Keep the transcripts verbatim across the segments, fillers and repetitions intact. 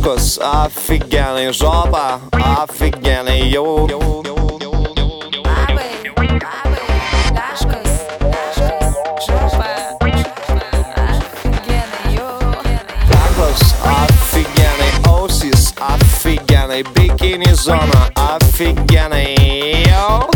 Taškus, офигенный, жопа, офигенный, йоу. Офигенный, бикини-зона, офигенный, йоу.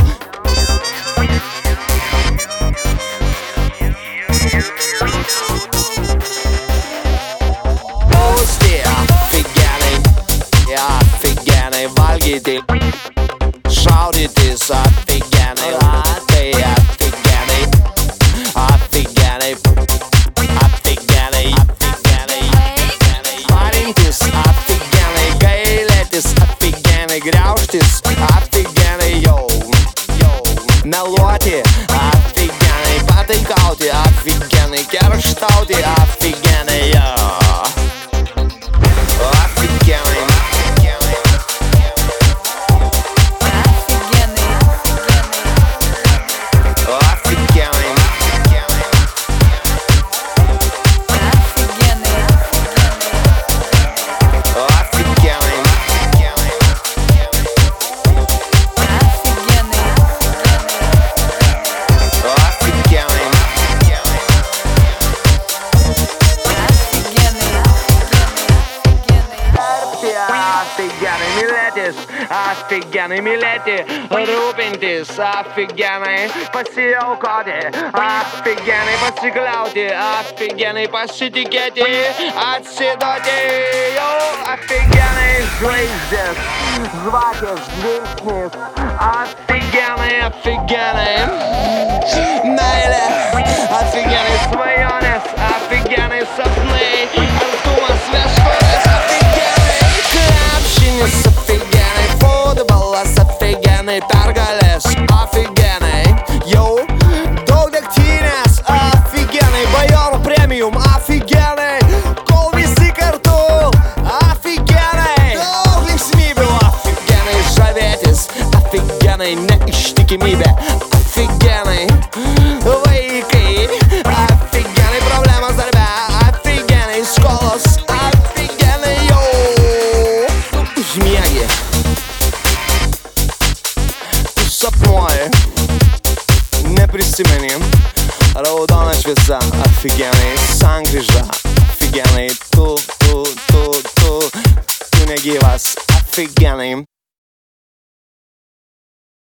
Пусти, офигенный, офигенный, valgyti, šaudytis, офигенный, latai, офигенный, офигенный, офигенный, офигенный, parintis, офигенный, gailėtis, офигенный, griaužtis, офигенный, йоу, йоу, meluoti, офигенный, pataikauti, офигенный, kerštauti, офигенный, йоу. Офигенный, милетис, офигенный, милети, rūpintis, офигенный, pasiaukoti, офигенный, pasikliauti, офигенный, pasitikėti, atsiduoti, jau офигенный, žvaigždės, žvakės, žvilgsnis, офигенный, офигенный, meilė, офигенный, svajonės, офигенный, sapnai, artumas, veškorės, офигенный, futbolas, офигенный, pergalės, офигенный, jau daug degtinės, офигенный, bajorų premium, офигенный, kol visi kartu, офигенный, daug linksmybių, офигенный, žavėtis, офигенный, neištikimybė, офигенный, vaikai, офигенный, problemos darbe, офигенный, skolos, офигенный, jau užmiegi, tu sapnuoji, neprisimeni, raudona šviesa, офигенный, sankryža, офигенный, tu, tu, tu, tu, tu negyvas, офигенный.